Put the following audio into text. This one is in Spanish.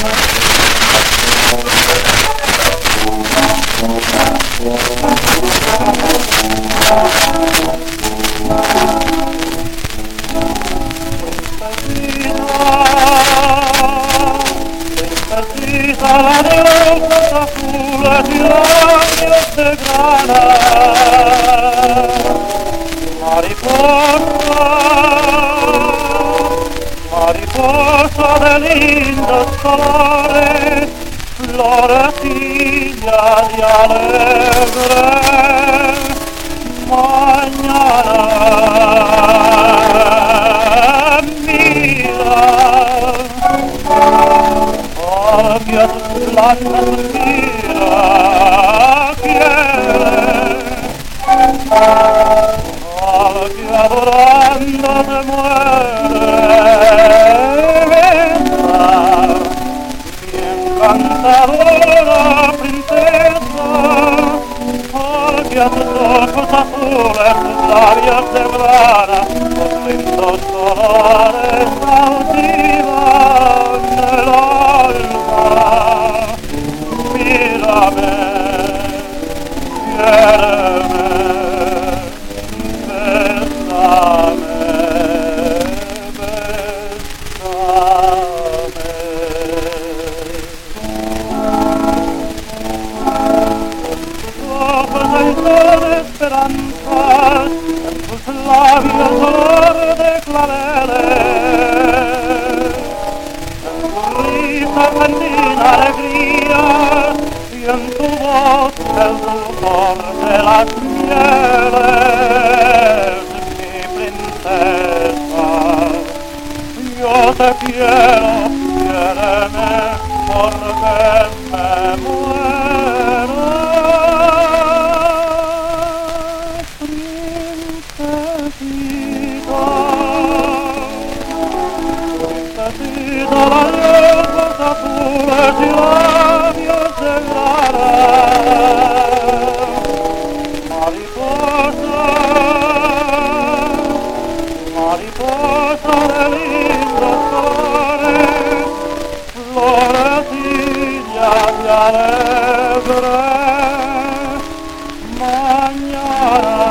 La diosa azul y labios de grana, mariposa, mariposa de lindos colores, florecilla de alegre mañana. Que a tus plantas suspira, quiere, al que adorando te muere, mi encantadora princesa, al que a tus ojos azules, tus labios de grana, tus lindos colores cautivan el alma. Mírame, quiéreme, bésame, bésame. Tus ojos hay sol de esperanza, en tus labios olor de claveles, en tu risa argentina alegría, y en tu voz el dulzor de las mieles, mi princesa. Yo te quiero, quiéreme, porque me muero. Princesita, princesita, la ojos azules y labios de grana, mariposa, mariposa de lindos colores, florecilla de alegre mañana.